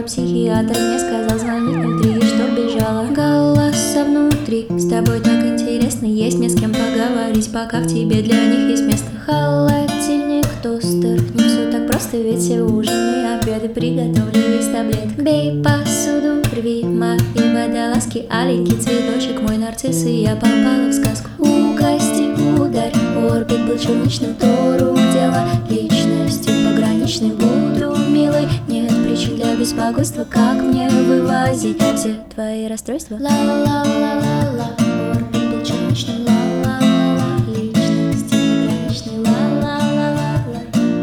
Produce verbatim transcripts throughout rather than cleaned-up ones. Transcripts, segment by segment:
психиатр мне сказал звонить внутри, чтоб бежала. Голоса внутри, с тобой так интересно, есть мне с кем поговорить, пока в тебе для них есть место. Холодильник, тостер, не все так просто, ведь все ужины, обеды приготовлены из таблеток. Бей посуду, рви мои водолазки, аленький цветочек, мой нарцисс, и я попала в сказку. Угости, ударь, орбит был черничным, то рук дело, личностью пограничной буду милой. Нет причин для беспокойства, как мне вывозить все твои расстройства. Ла-ла-ла-ла-ла, орбит был черничным, ла-ла-ла-ла, личностью пограничной, ла-ла-ла-ла-ла,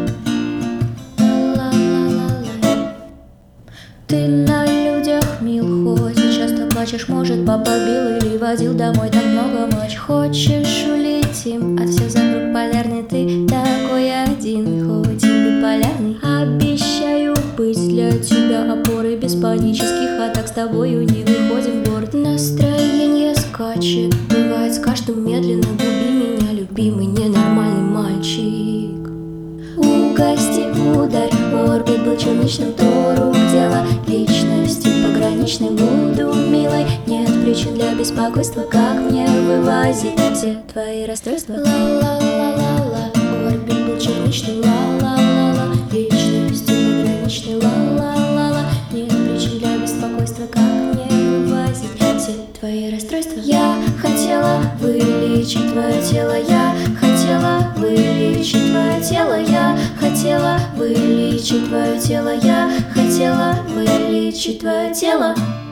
ла-ла-ла-ла-ла. Ты на людях мил, хоть и часто плачешь, может, папа бил или водил домой так много матч. Хочешь улетим, а все вокруг полярный, ты такой один, хоть и биполярный. Обещаю быть для тебя опорой без панических атак, с тобою не выходим в город. Настроение скачет, бывает с каждым медленно, губи меня, любимый ненормальный мальчик. Угости, ударь, орбит был черничным, то рук дело, личностью пограничной буду милой. Нет причин для беспокойства, как мне вывозить все твои расстройства. Ла-ла-ла-ла-ла, орбит был черничным, ла-ла-ла-ла, личностью пограничной, ла-ла-ла-ла. Нет причин для беспокойства, как мне вывозить все твои расстройства. Я хотела вылечить твое тело, я хотела вылечить твое тело, я хотела вылечить твое тело, я хотела вылечить твое тело.